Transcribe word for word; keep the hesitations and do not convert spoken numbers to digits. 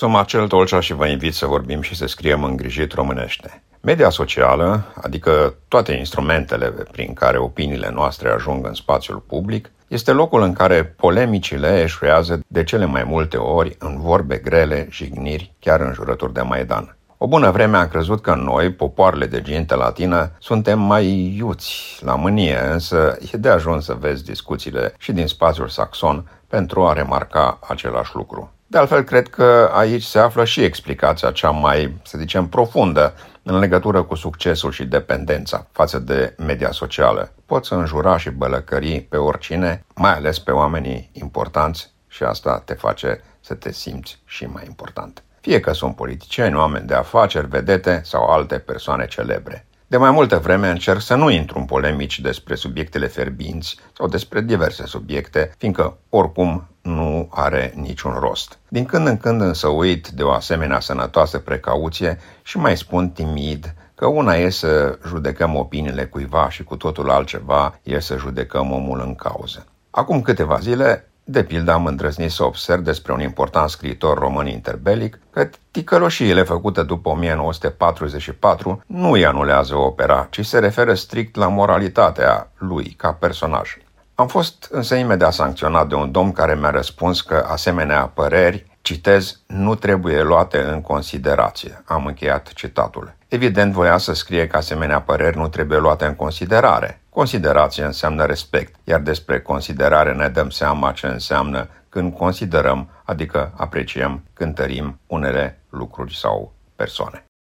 Sunt Marcel Tolcea și vă invit să vorbim și să scriem îngrijit românește. Media socială, adică toate instrumentele prin care opiniile noastre ajung în spațiul public, este locul în care polemicile eșuează de cele mai multe ori în vorbe grele, jigniri, chiar în jurături de Maidan. O bună vreme am crezut că noi, popoarele de ginte latină, suntem mai iuți la mânie, însă e de ajuns să vezi discuțiile și din spațiul saxon pentru a remarca același lucru. De altfel, cred că aici se află și explicația cea mai, să zicem, profundă în legătură cu succesul și dependența față de media socială. Poți înjura și bălăcări pe oricine, mai ales pe oamenii importanți, și asta te face să te simți și mai important. Fie că sunt politicieni, oameni de afaceri, vedete sau alte persoane celebre. De mai multă vreme încerc să nu intru în polemici despre subiectele fierbinți sau despre diverse subiecte, fiindcă oricum nu are niciun rost. Din când în când însă uit de o asemenea sănătoasă precauție și mai spun timid că una e să judecăm opiniile cuiva și cu totul altceva e să judecăm omul în cauză. Acum câteva zile, de pildă, am îndrăznit să observ despre un important scriitor român interbelic că ticăloșiile făcute după o mie nouă sute patruzeci și patru nu îi anulează opera, ci se referă strict la moralitatea lui ca personaj. Am fost însă imediat sancționat de un domn care mi-a răspuns că asemenea păreri, citez, nu trebuie luate în considerație. Am încheiat citatul. Evident, voia să scrie că asemenea păreri nu trebuie luate în considerare. Considerație înseamnă respect, iar despre considerare ne dăm seama ce înseamnă când considerăm, adică apreciem, cântărim unele lucruri sau persoane.